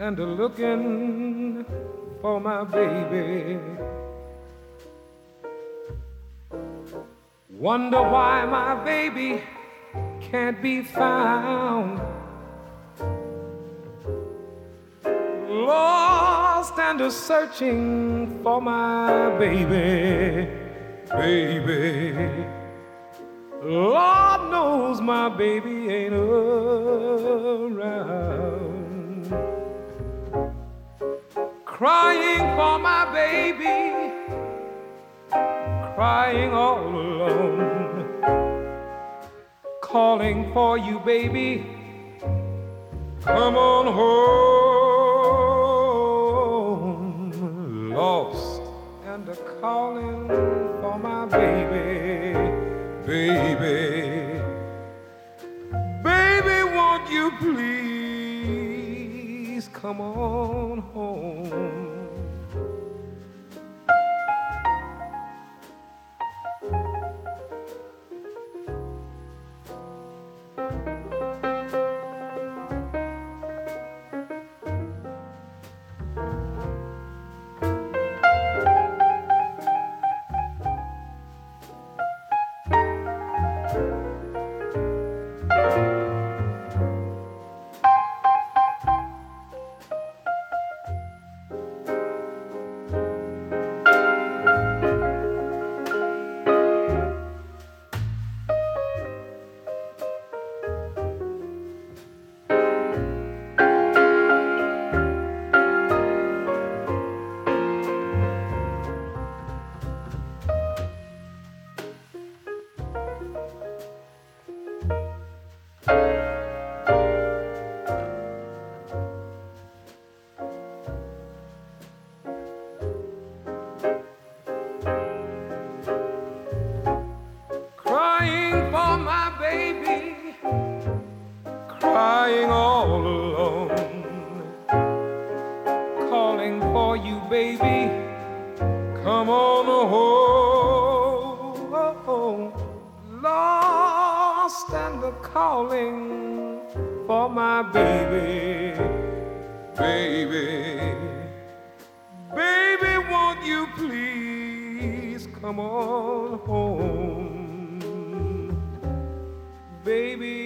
and a looking for my baby. Wonder why my baby can't be found. Lost and a searching for my baby, baby. Lord knows my baby ain't around. Crying for my baby, crying all alone. Calling for you, baby, come on home. Lost and a calling for my baby, baby. Baby, won't you please come on home? Crying for my baby, crying all alone. Calling for you, baby, come on home. Lost and a calling for my baby, baby. Baby, won't you please come on home? Baby,